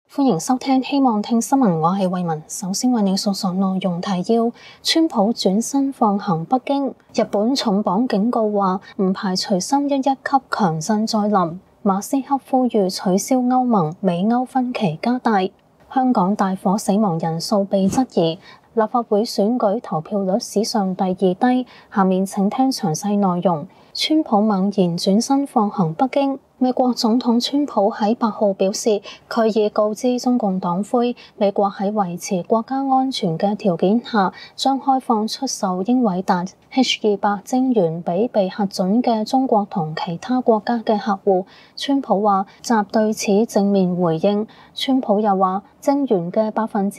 歡迎收聽希望聽新聞，我係慧雯。首先為你述說內容提要：川普轉身放行北京，日本重磅警告話唔排除311級強震再臨。馬斯克呼籲取消歐盟，美歐分歧加大。香港大火死亡人數被質疑。立法會選舉投票率史上第2低。下面請聽詳細內容。川普猛然轉身放行北京。美國總統川普喺8號表示，佢已告知中共黨魁，美國喺維持國家安全嘅條件下，將開放出售英偉達 H200 晶圓俾被核准嘅中國同其他國家嘅客戶。川普話，習對此正面回應。川普又話，晶圓嘅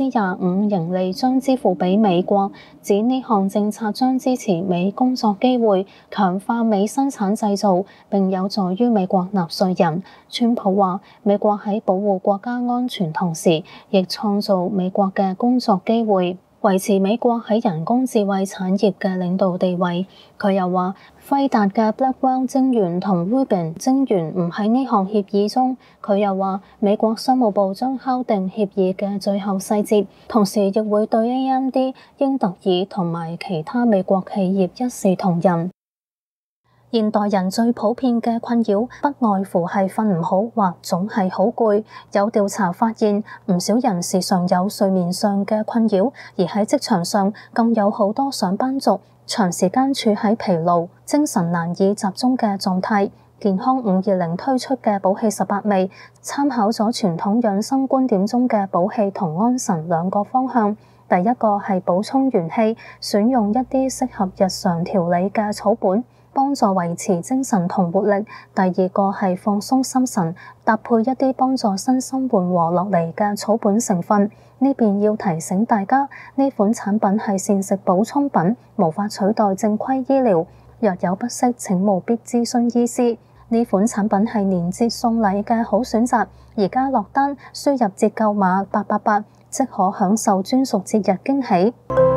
25%盈利將支付俾美國，指呢項政策將支持美工作機會，強化美生產製造，並有助於美國納稅人。川普話，美國喺保護國家安全同時，亦創造美國嘅工作機會，維持美國喺人工智慧產業嘅領導地位。佢又話，輝達嘅 Blackwell 晶圓同 Rubin 晶圓唔喺呢項協議中。佢又話，美國商務部將敲定協議嘅最後細節，同時亦會對 AMD、英特爾同埋其他美國企業一視同仁。現代人最普遍嘅困擾，不外乎係瞓唔好或總係好攰。有調查發現，唔少人時常有睡眠上嘅困擾，而喺職場上更有好多上班族長時間處喺疲勞、精神難以集中嘅狀態。健康520推出嘅補氣18味，參考咗傳統養生觀點中嘅補氣同安神2個方向。第一個係補充元氣，選用一啲適合日常調理嘅草本，幫助維持精神同活力。第二個係放鬆心神，搭配一啲幫助身心緩和落嚟嘅草本成分。呢邊要提醒大家，呢款產品係膳食補充品，無法取代正規醫療。若有不適，請務必諮詢醫師。呢款產品係年節送禮嘅好選擇，而家落單輸入折扣碼888，即可享受專屬節日驚喜。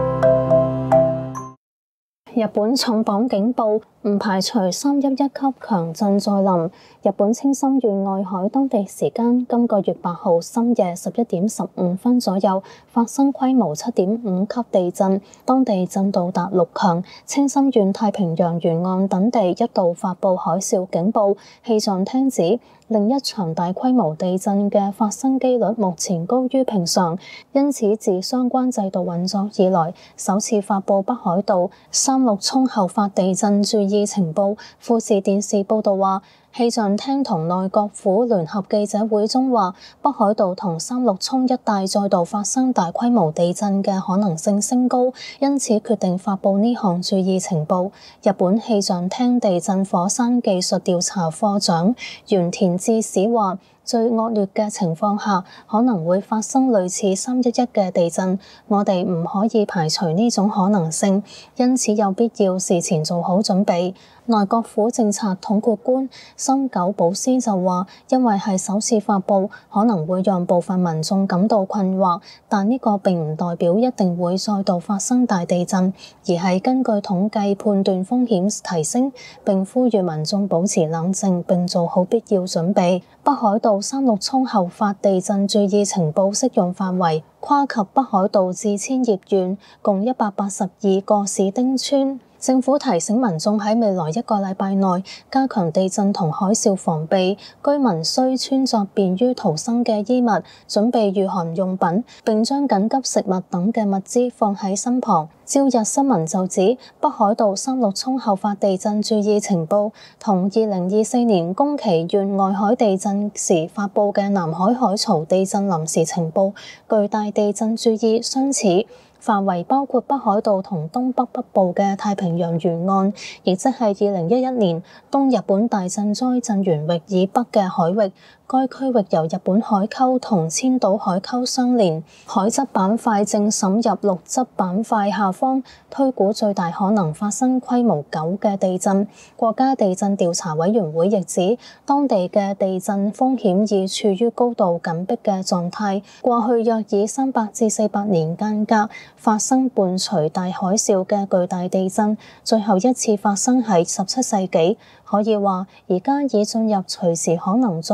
日本重磅警報，唔排除311級強震再臨。日本青森縣外海當地時間今個月8號深夜11點15分左右發生規模7.5級地震，當地震度達6強。青森縣太平洋沿岸等地一度發布海嘯警報。氣象廳指，另一場大規模地震嘅發生機率目前高於平常，因此自相關制度運作以來，首次發布北海道36沖後發地震注意情報。富士電視報導話，氣象廳同內閣府聯合記者會中話，北海道同36沖一帶再度發生大規模地震嘅可能性升高，因此決定發布呢項注意情報。日本氣象廳地震火山技術調查課長原田智史話，最惡劣嘅情況下，可能會發生類似311嘅地震，我哋唔可以排除呢種可能性，因此有必要事前做好準備。內閣府政策統括官森久保斯就話，因為係首次發布，可能會讓部分民眾感到困惑，但呢個並唔代表一定會再度發生大地震，而係根據統計判斷風險提升，並呼籲民眾保持冷靜並做好必要準備。北海道36沖後發地震注意情報適用範圍跨及北海道至千葉縣共182個市町村。政府提醒民眾喺未來1個禮拜內加強地震同海嘯防備，居民需穿着便於逃生嘅衣物，準備御寒用品，並將緊急食物等嘅物資放喺身旁。朝日新聞就指，北海道36沖後發地震注意情報同2024年宮崎縣外海地震時發布嘅南海海槽地震臨時情報巨大地震注意相似。範圍包括北海道同東北北部嘅太平洋沿岸，亦即係2011年東日本大震災震源域以北嘅海域。該區域由日本海溝同千島海溝相連，海側板塊正滲入陸側板塊下方，推估最大可能發生規模9嘅地震。國家地震調查委員會亦指，當地嘅地震風險已處於高度緊迫嘅狀態。過去約以300至400年間隔發生伴隨大海嘯嘅巨大地震，最後一次發生喺17世紀。可以話，而家已進入隨時可能再度發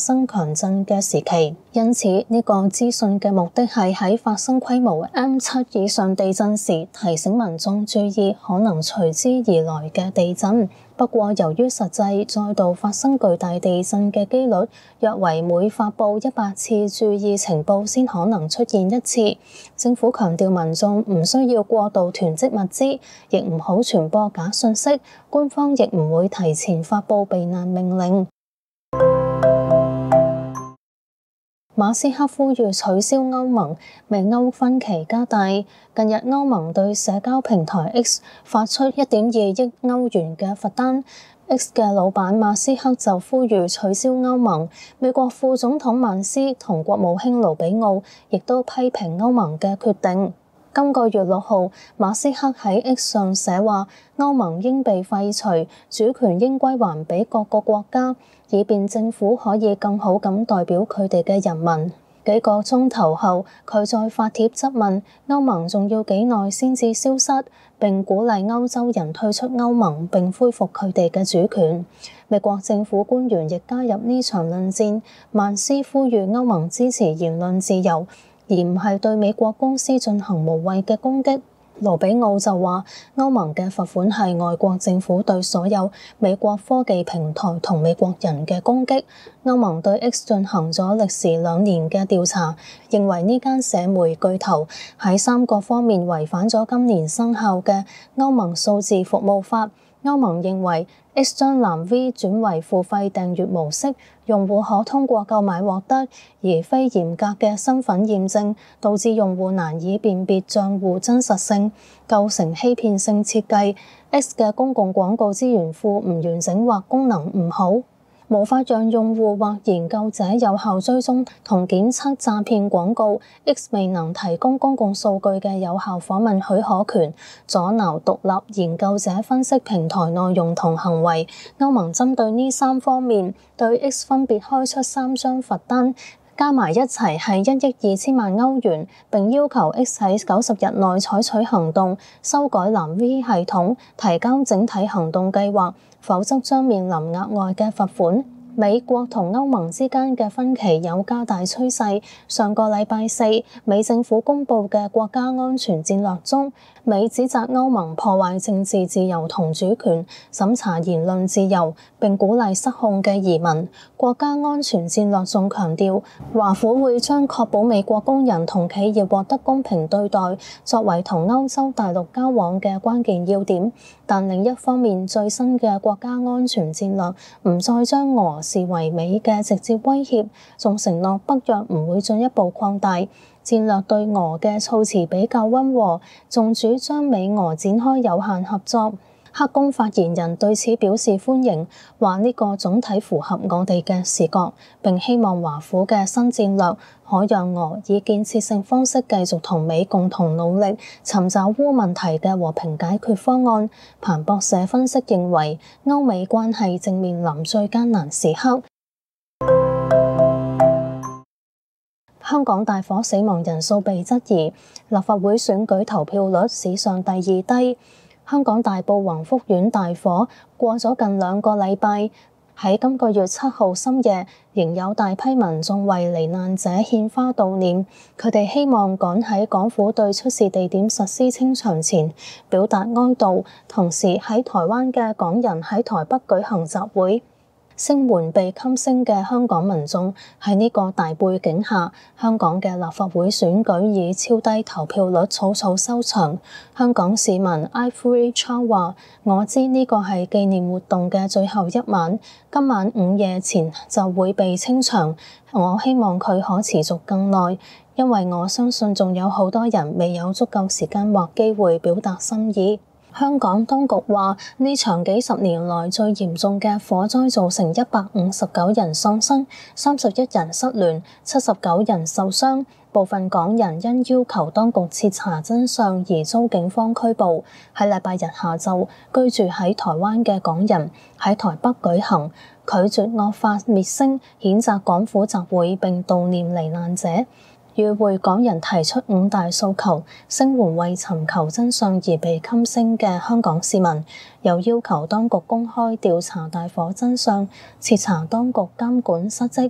生強震嘅時期。因此，呢個資訊嘅目的係喺發生規模 M7以上地震時，提醒民眾注意可能隨之而來嘅地震。不過，由於實際再度發生巨大地震嘅機率約為每發布100次注意情報先可能出現一次，政府強調民眾唔需要過度囤積物資，亦唔好傳播假訊息，官方亦唔會提前發布避難命令。馬斯克呼籲取消歐盟，美歐分歧加大。近日歐盟對社交平台 X 發出1.2億歐元嘅罰單。X 嘅老闆馬斯克就呼籲取消歐盟。美國副總統曼斯同國務卿盧比奧亦都批評歐盟嘅決定。今個月6號，馬斯克喺 X 上寫話，歐盟應被廢除，主權應歸還俾各個國家，以便政府可以更好咁代表佢哋嘅人民。幾個鐘頭後，佢再發帖質問歐盟仲要幾耐先至消失，並鼓勵歐洲人退出歐盟並恢復佢哋嘅主權。美國政府官員亦加入呢場論戰，曼斯呼籲歐盟支持言論自由，而唔係對美國公司進行無謂嘅攻擊。盧比奧就話，歐盟嘅罰款係外國政府對所有美國科技平台同美國人嘅攻擊。歐盟對 X 進行咗歷時2年嘅調查，認為呢間社媒巨頭喺3個方面違反咗今年生效嘅歐盟數字服務法。歐盟認為 X 將藍 V 轉為付費訂閱模式，用戶可通過購買獲得，而非嚴格嘅身份驗證，導致用戶難以辨別帳戶真實性，構成欺騙性設計。X 嘅公共廣告資源庫唔完整或功能唔好，無法讓用戶或研究者有效追蹤同檢測詐騙廣告。X 未能提供公共數據嘅有效訪問許可權，阻撓獨立研究者分析平台內容同行為。歐盟針對呢3方面，對 X 分別開出3張罰單，加埋一齊係1億2千萬歐元，並要求 X 喺90日內採取行動，修改藍 V 系統，提交整體行動計劃，否則將面臨額外嘅罰款。美國同歐盟之間嘅分歧有加大趨勢。上個禮拜4，美政府公布嘅國家安全戰略中，美指責歐盟破壞政治自由同主權，審查言論自由，並鼓勵失控嘅移民。國家安全戰略仲強調，華府會將確保美國工人同企業獲得公平對待，作為同歐洲大陸交往嘅關鍵要點。但另一方面，最新嘅國家安全戰略唔再將俄視為美嘅直接威脅，仲承諾北約唔會進一步擴大。戰略對俄嘅措辭比較溫和，仲主張美俄展開有限合作。黑宮發言人對此表示歡迎，話呢個總體符合我哋嘅視覺，並希望華府嘅新戰略可讓俄以建設性方式繼續同美共同努力，尋找烏問題嘅和平解決方案。彭博社分析認為，歐美關係正面臨最艱難時刻。香港大火死亡人數被質疑，立法會選舉投票率史上第2低。香港大埔宏福苑大火過咗近2個禮拜，喺今個月7號深夜，仍有大批民眾為罹難者獻花悼念。佢哋希望趕喺港府對出事地點實施清場前表達哀悼，同時喺台灣嘅港人喺台北舉行集會，聲援被噤聲嘅香港民眾。喺呢個大背景下，香港嘅立法會選舉以超低投票率草草收場。香港市民 Ivory Chow 話：我知呢個係紀念活動嘅最後一晚，今晚午夜前就會被清場。我希望佢可持續更耐，因為我相信仲有好多人未有足夠時間或機會表達心意。香港當局話，呢場幾十年來最嚴重嘅火災造成159人喪生、31人失聯、79人受傷。部分港人因要求當局徹查真相而遭警方拘捕。喺禮拜日下晝，居住喺台灣嘅港人喺台北舉行拒絕惡法滅聲、譴責港府集會並悼念罹難者。與會港人提出5大訴求，聲援為尋求真相而被噤聲嘅香港市民，又要求當局公開調查大火真相，徹查當局監管失職。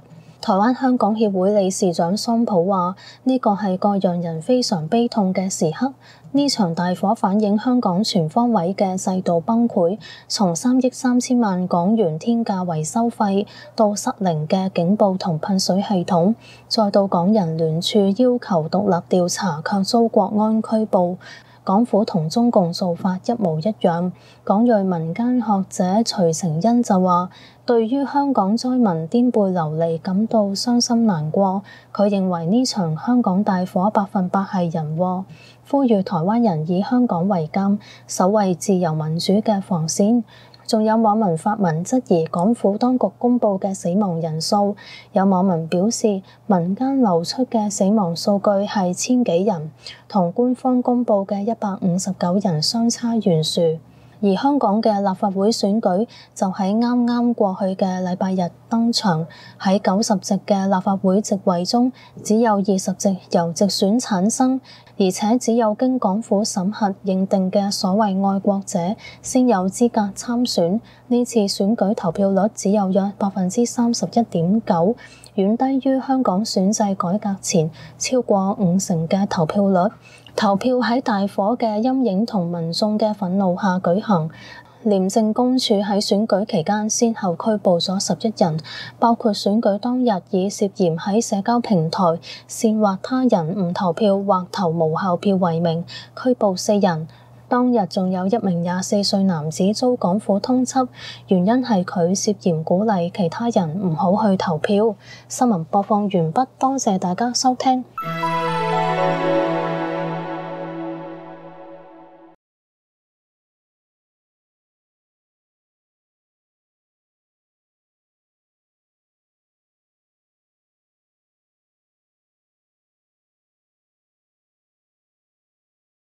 台灣香港協會理事長桑普話：呢個係個讓人非常悲痛嘅時刻。呢場大火反映香港全方位嘅制度崩潰，從3億3千萬港元天價維修費，到失靈嘅警報同噴水系統，再到港人聯署要求獨立調查，卻遭國安拘捕。港府同中共做法一模一樣。港裔民間學者徐成恩就話：對於香港災民顛沛流離感到傷心難過。佢認為呢場香港大火100%係人禍，呼籲台灣人以香港為鑑，守衛自由民主嘅防線。仲有網民發文質疑港府當局公佈嘅死亡人數，有網民表示民間流出嘅死亡數據係1000幾人，同官方公佈嘅159人相差懸殊。而香港嘅立法會選舉就喺啱啱過去嘅禮拜日登場，喺90席嘅立法會席位中，只有20席由直選產生，而且只有經港府審核認定嘅所謂愛國者先有資格參選。呢次選舉投票率只有約31.9%，遠低於香港選制改革前超過50%嘅投票率。投票喺大火嘅陰影同民眾嘅憤怒下舉行。廉政公署喺選舉期間先後拘捕咗11人，包括選舉當日以涉嫌喺社交平台煽惑他人唔投票或投無效票為名拘捕4人。當日仲有一名24歲男子遭港府通緝，原因係佢涉嫌鼓勵其他人唔好去投票。新聞播放完畢，多謝大家收聽。